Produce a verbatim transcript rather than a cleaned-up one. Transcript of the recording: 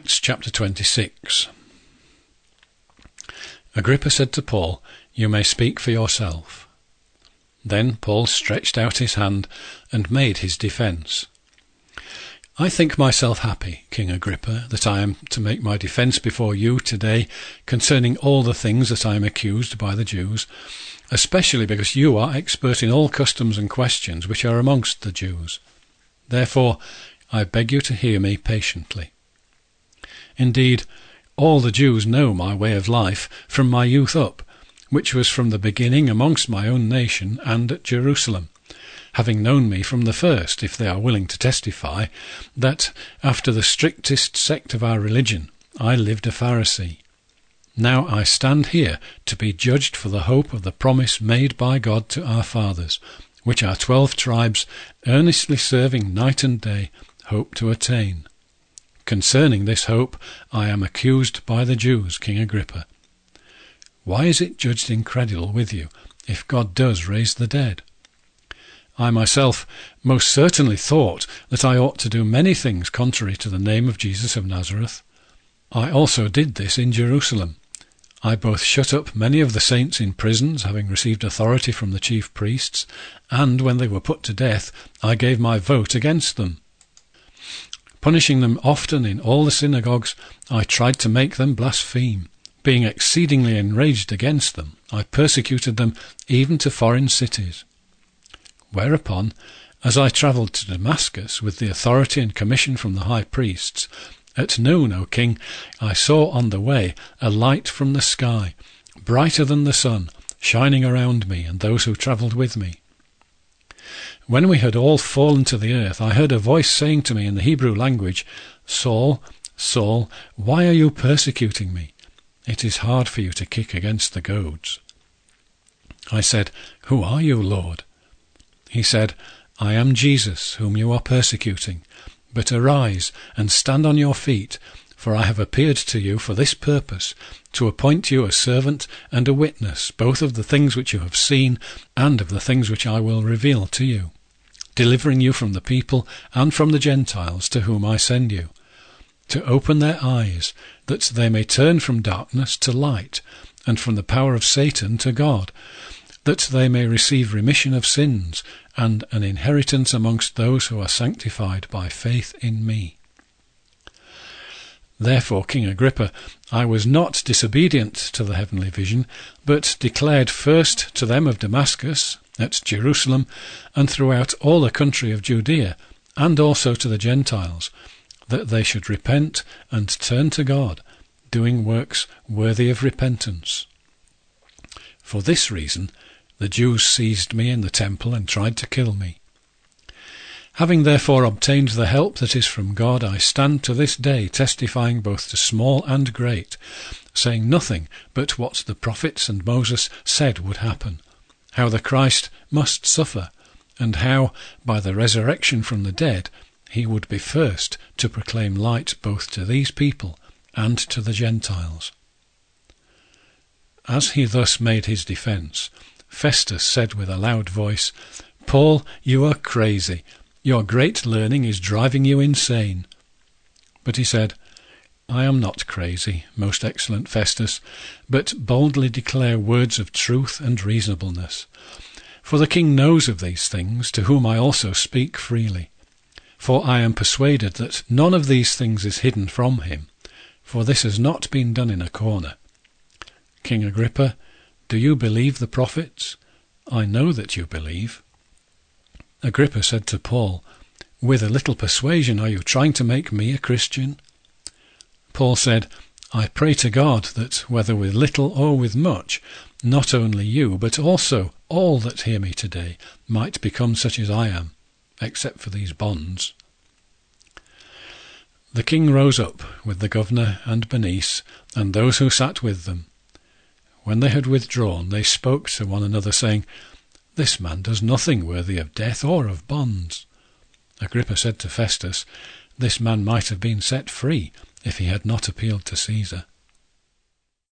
Acts chapter twenty-six. Agrippa said to Paul, "You may speak for yourself." Then Paul stretched out his hand and made his defence. "I think myself happy, King Agrippa, that I am to make my defence before you today concerning all the things that I am accused by the Jews, especially because you are expert in all customs and questions which are amongst the Jews. Therefore I beg you to hear me patiently. Indeed, all the Jews know my way of life from my youth up, which was from the beginning amongst my own nation and at Jerusalem, having known me from the first, if they are willing to testify, that, after the strictest sect of our religion, I lived a Pharisee. Now I stand here to be judged for the hope of the promise made by God to our fathers, which our twelve tribes, earnestly serving night and day, hope to attain. Concerning this hope I am accused by the Jews, King Agrippa. Why is it judged incredible with you, if God does raise the dead? I myself most certainly thought that I ought to do many things contrary to the name of Jesus of Nazareth. I also did this in Jerusalem. I both shut up many of the saints in prisons, having received authority from the chief priests, and when they were put to death, I gave my vote against them. Punishing them often in all the synagogues, I tried to make them blaspheme. Being exceedingly enraged against them, I persecuted them even to foreign cities. Whereupon, as I travelled to Damascus with the authority and commission from the high priests, at noon, O king, I saw on the way a light from the sky, brighter than the sun, shining around me and those who travelled with me. When we had all fallen to the earth, I heard a voice saying to me in the Hebrew language, "Saul, Saul, why are you persecuting me? It is hard for you to kick against the goads." I said, "Who are you, Lord?" He said, "I am Jesus, whom you are persecuting. But arise and stand on your feet, for I have appeared to you for this purpose, to appoint you a servant and a witness, both of the things which you have seen and of the things which I will reveal to you, delivering you from the people and from the Gentiles to whom I send you, to open their eyes, that they may turn from darkness to light, and from the power of Satan to God, that they may receive remission of sins and an inheritance amongst those who are sanctified by faith in me." Therefore, King Agrippa, I was not disobedient to the heavenly vision, but declared first to them of Damascus, at Jerusalem, and throughout all the country of Judea, and also to the Gentiles, that they should repent and turn to God, doing works worthy of repentance. For this reason the Jews seized me in the temple and tried to kill me. Having therefore obtained the help that is from God, I stand to this day testifying both to small and great, saying nothing but what the prophets and Moses said would happen, how the Christ must suffer, and how, by the resurrection from the dead, he would be first to proclaim light both to these people and to the Gentiles. As he thus made his defence, Festus said with a loud voice, "Paul, you are crazy. Your great learning is driving you insane." But he said, "I am not crazy, most excellent Festus, but boldly declare words of truth and reasonableness. For the king knows of these things, to whom I also speak freely. For I am persuaded that none of these things is hidden from him, for this has not been done in a corner. King Agrippa, do you believe the prophets? I know that you believe." Agrippa said to Paul, "With a little persuasion are you trying to make me a Christian?" Paul said, "I pray to God that, whether with little or with much, not only you, but also all that hear me today, might become such as I am, except for these bonds." The king rose up with the governor and Bernice and those who sat with them. When they had withdrawn, they spoke to one another, saying, "This man does nothing worthy of death or of bonds." Agrippa said to Festus, "This man might have been set free if he had not appealed to Caesar."